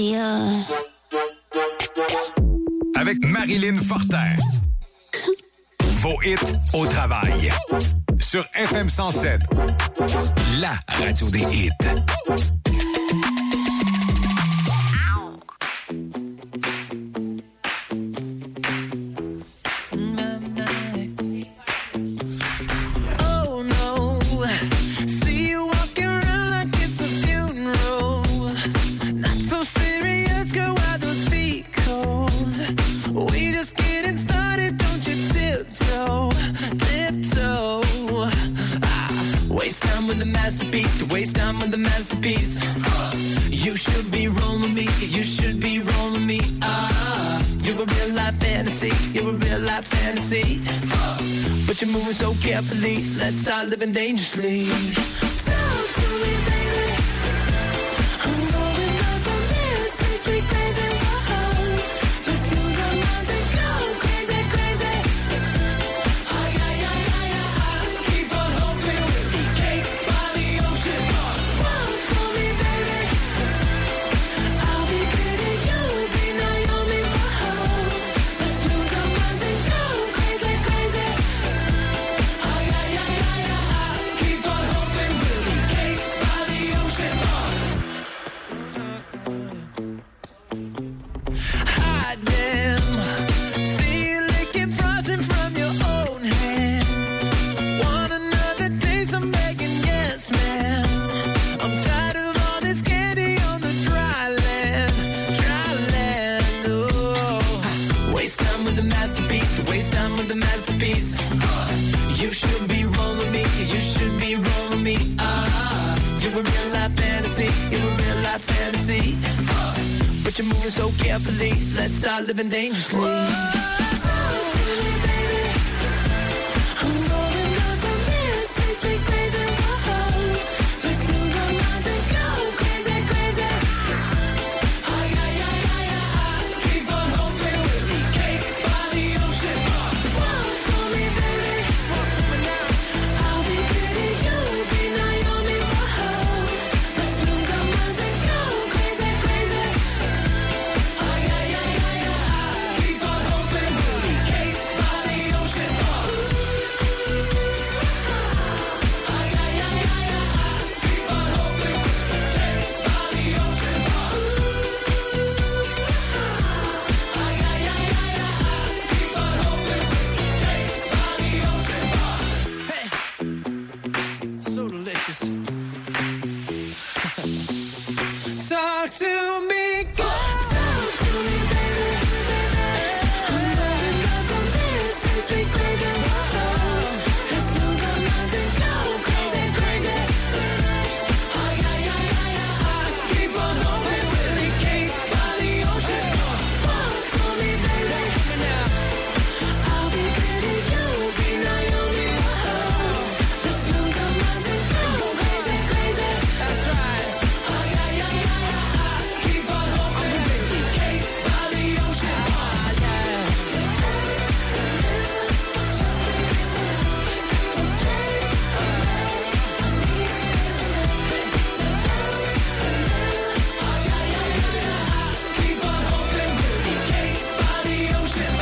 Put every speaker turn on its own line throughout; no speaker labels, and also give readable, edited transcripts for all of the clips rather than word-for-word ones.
Avec Marilyn Fortin. Vos hits au travail. Sur FM 107. La radio des hits.
Waste time with the masterpiece. You should be rolling me. You should be rolling me. You're a real life fantasy. You're a real life fantasy. But you're moving so carefully. Let's start living dangerously. Talk to me, baby. I'm rolling up on this sweet, sweet gravy. Whoa. Let's lose our minds and go crazy, crazy. Ay, ay, ay, ay, ay. Keep on hoping we'll be cake by the ocean. Walk for me, baby. I'll be pretty, you'll be Naomi. Whoa. Let's lose our minds and go crazy, crazy. Ay, ay, ay, ay, ay. Keep on hoping we'll be cake by the ocean. Hot damn. See you licking frosting from your own hands. Want another taste? I'm begging, yes, man. I'm tired of all this candy on the dry land, dry land. Oh, waste time with the masterpiece. To waste time with the masterpiece. You should be rolling me. You should be rolling me. You're a real life fantasy. You're a real life fantasy. But you're moving so carefully. Let's start living dangerously. Talk to me, baby. I'm rolling up on this sweet, sweet gravy. Whoa. Let's lose our minds and go crazy, crazy. Ay, ay, ay, ay, ay. Keep on hoping we'll be cake by the ocean. Walk for me, baby. Walk for me now. I'll be pretty, you'll be Naomi. Whoa. Let's lose our minds and go crazy, crazy. Ay, ay, ay, ay, ay. Keep on hoping we'll be cake by the ocean. Ay, ay, ay, ay, ay. Keep on hoping we'll be cake by the ocean. Ay, ay, ay, ay, ay. Keep on hoping we'll be cake by the ocean. Hey, so delicious. Talk to me, girl. Talk to me, baby. I'm rolling up on this sweet, sweet gravy. Whoa. Let's lose our minds and go crazy, crazy. Ay, ay, ay, ay, ay. Keep on hoping we'll be cake by the ocean. Walk for me, baby. I'll be pretty, you'll be Naomi. Whoa. Let's lose our minds and go crazy, crazy. That's right. Ay, ay, ay, ay, ay. Keep on hoping we'll be cake by the ocean. Keep on hoping we'll be cake by the ocean.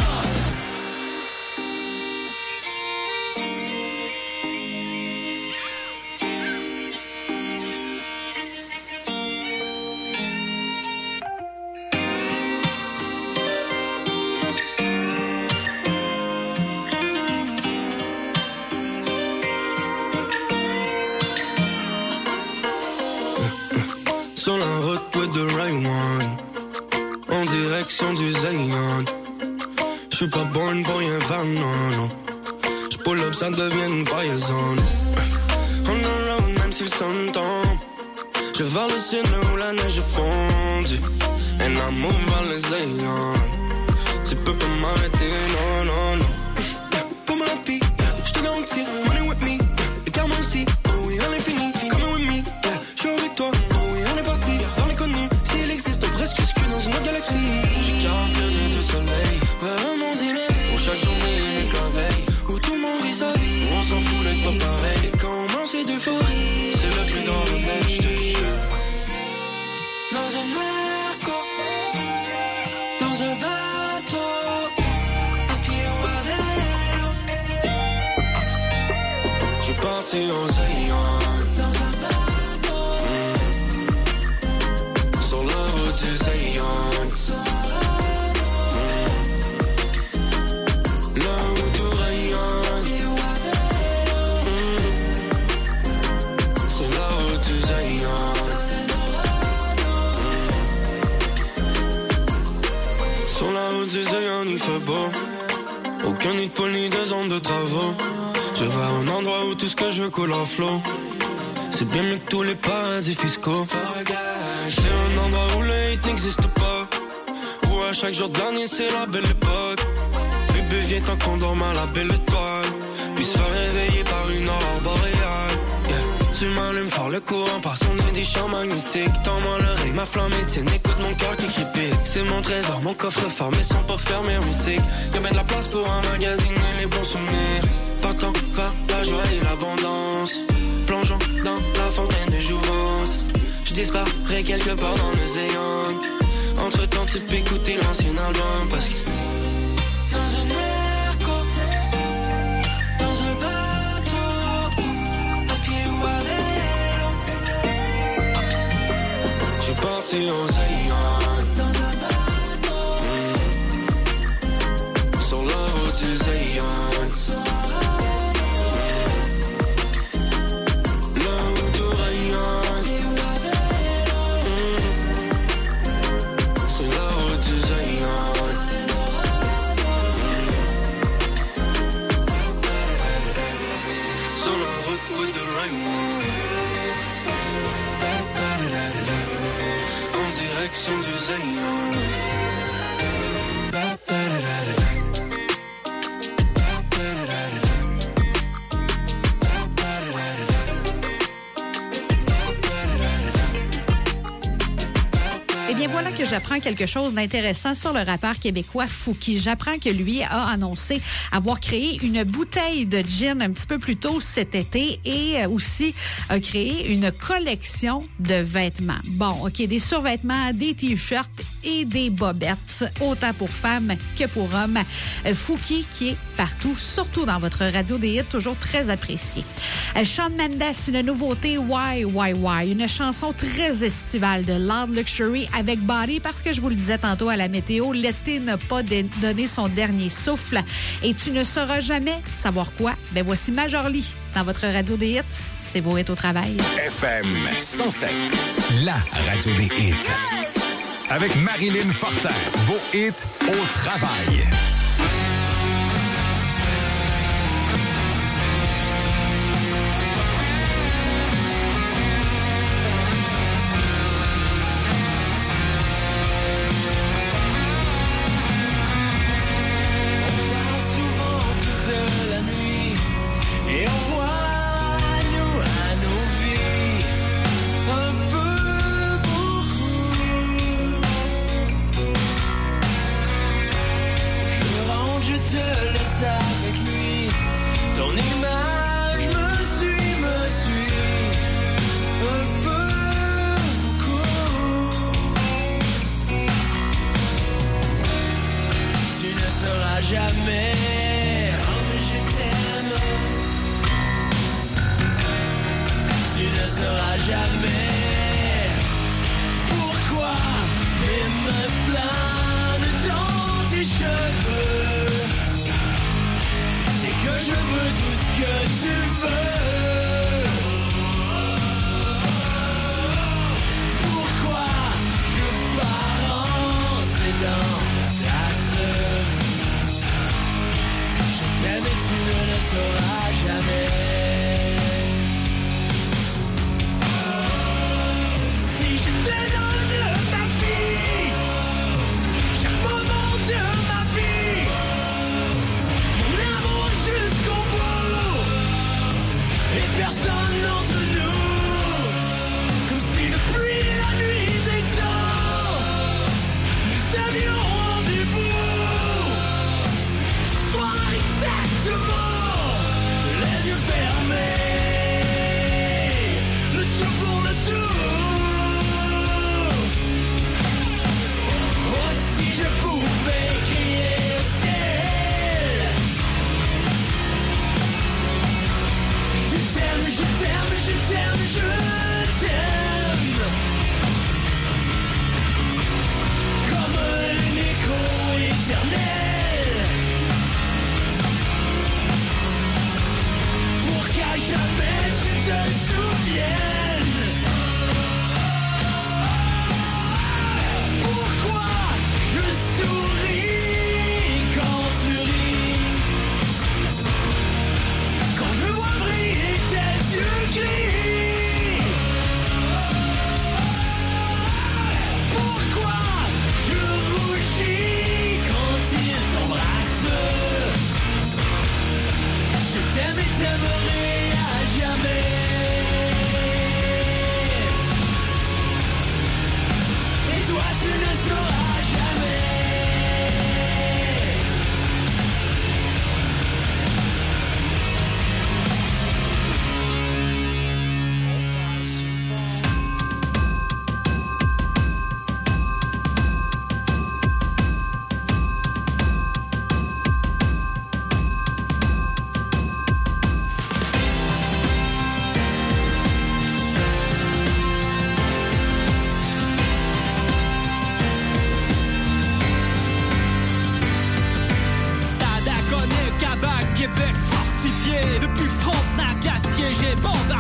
Sur la route with the right one, en direction du Zion. J'suis pas born pour rien faire, non, non. J'pull up, ça devient une fire zone. On the road, même si le sun tombe. Je vais vers le ciel où la neige est fondue. And I move vers le Zion. Tu peux pas m'arrêter, non, non, non. Pour me la pie, j'te garantis, money with me. Le karma aussi, oh oui, à l'infini. Come with me, j'suis avec toi. Dans les connus, s'il existe presque que dans une autre galaxie. J'ai 40 années de soleil, vers un monde ilex, où chaque journée est une corveille, où tout le monde vit sa vie, où on s'en fout d'être pas pareil. Et quand on mange c'est d'euphorie, c'est le plus grand remède, j'te jure. Dans un merco, il fait beau. Aucun nid de pôle ni de zone de travaux. Je vais à un endroit où tout ce que je veux coule en flot. C'est bien mieux que tous les paradis fiscaux. C'est un endroit où le hate n'existe pas. Où à chaque jour de l'année c'est la belle époque. Bébé vient tant qu'on dorme à la belle étoile. Puis se faire réveiller par une aurore boréale. Tu m'allumes fort le courant par son nez des champs magnétiques. Tends-moi l'oreille, ma flamme étienne. Écoute mon cœur qui crépite. C'est mon trésor, mon coffre-fort, mais sans pas fermer boutique. Y'a bien de la place pour emmagasiner les bons souvenirs. Partant vers la joie et l'abondance. Plongeons dans la fontaine de jouvence. Je disparais quelque part dans le zéon. Entre temps tu peux écouter l'ancien album. Parce que dans un merco, dans un bateau, à pied ou à vélo, je suis parti au Zéon. Dans un bateau, sur la route du Zéon. Du Zéon.
Eh bien, voilà que j'apprends quelque chose d'intéressant sur le rappeur québécois Fouki. J'apprends que lui a annoncé avoir créé une bouteille de gin un petit peu plus tôt cet été et aussi a créé une collection de vêtements. Bon, OK, des survêtements, des t-shirts et des bobettes, autant pour femmes que pour hommes. Fouki qui est partout, surtout dans votre radio des hits, toujours très apprécié. Shawn Mendes, une nouveauté, Why, une chanson très estivale de Loud Luxury avec Body, parce que je vous le disais tantôt à la météo, l'été n'a pas donné son dernier souffle et tu ne sauras jamais savoir quoi. Ben voici Major Lee dans votre radio des hits. C'est vos hits au travail.
FM 107, la radio des hits. Avec Marilyn Fortin, vos hits au travail.
Jamais, oh, je t'aime. Tu ne sauras jamais pourquoi mes mains flânent dans tes cheveux. Et que je veux tout ce que tu veux. Pourquoi je pars en s'aidant ta sœur. T'aimes et tu ne le sauras jamais.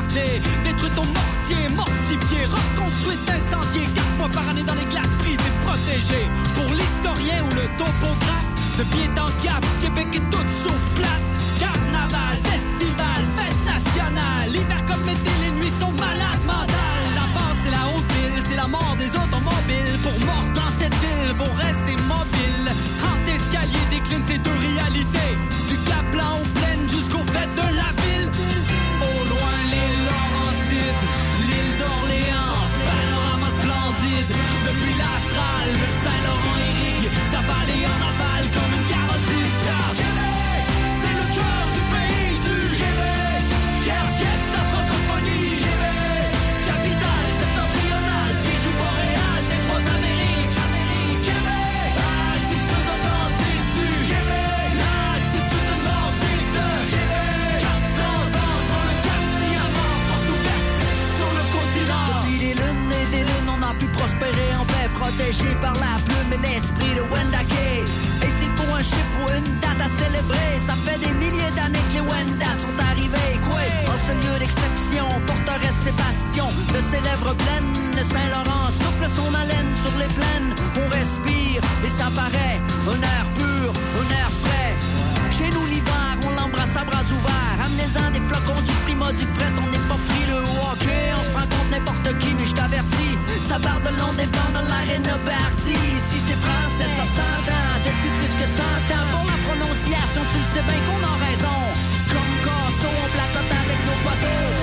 bombardée. Détruite au mortier, mortifiée, reconstruite, incendiée. 4 mois par année dans les glaces prises et protégées. Pour l'historien ou le topographe, de pied en cap, Québec est toute sauf plate. Carnaval, festival, fête nationale. L'hiver comme l'été, les nuits sont malades mentales. La base, c'est la haute ville, c'est la mort des automobiles. Pour mort dans cette ville, vont rester mobiles. 30 escaliers déclinent ces deux réalités. Du Cap Blanc aux plaines jusqu'aux fêtes de la ville. Au loin, l'île Laurentide, l'île d'Orléans, panorama splendide. Depuis l'Astral, le Saint-Laurent irrigue sa vallée en aval comme une carotide. Car Québec, c'est le cœur du pays du Québec. Fier fief de la francophonie, Québec. Capitale septentrionale, bijou boréal des trois Amériques. Québec, attitude authentique du Québec. L'attitude nordique de Québec. 400 ans sur le cap diamant, porte ouverte sur le continent.
Depuis des lunes et des lunes, on a pu prospérer en paix, protégé par la plume et l'esprit de Wendake. Et s'il faut un chiffre ou une date à célébrer, ça fait des milliers d'années que les Wendat sont arrivés. Quoi? En ce lieu d'exception, forteresse et bastion de ses lèvres pleines, le Saint-Laurent souffle son haleine sur les plaines. On respire et ça paraît un air pur, un air frais. Chez nous l'hiver, on l'embrasse à bras ouverts. Amenez-en des flocons, du prima, du fret. On n'est pas frileux au hockey, on se prend contre n'importe qui, mais je t'avertis, ça barre de long des bancs dans l'arène Bertie. Ici c'est français, ça s'entend depuis plus que 100 ans. Pour la prononciation, tu le sais bien qu'on a raison. Comme Casso, on placote avec nos poteaux.